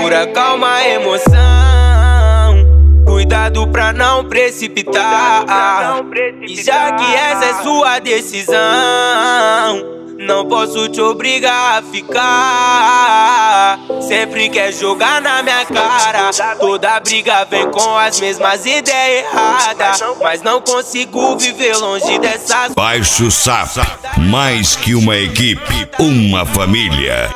Procura calma a emoção, cuidado pra não precipitar. E já que essa é sua decisão, não posso te obrigar a ficar. Sempre quer jogar na minha cara, toda briga vem com as mesmas ideias erradas. Mas não consigo viver longe dessas. Baixo Safra, mais que uma equipe, uma família.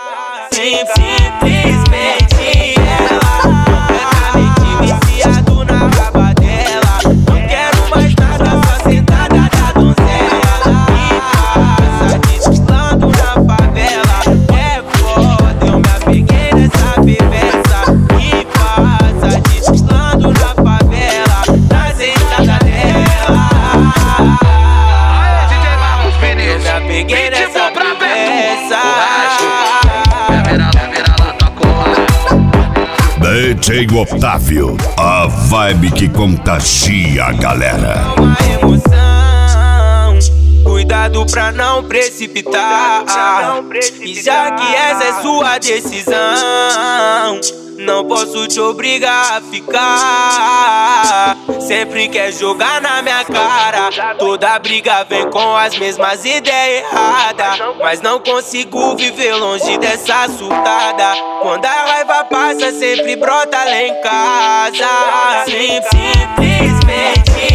Simplesmente ela, completamente viciado na raba dela. Não quero mais nada, só sentada da donzela. E passa desfilando na favela. É foda, eu me apeguei nessa bebeça. E passa desfilando na favela, na sentada dela. Eu me apeguei nessa bebeça. DJ Otávio, a vibe que contagia a galera. Uma emoção, cuidado pra não precipitar. E já que essa é sua decisão, não posso te obrigar a ficar. Sempre quer jogar na minha cara, toda briga vem com as mesmas ideias erradas. Mas não consigo viver longe dessa surtada. Quando a raiva passa sempre brota lá em casa. Simplesmente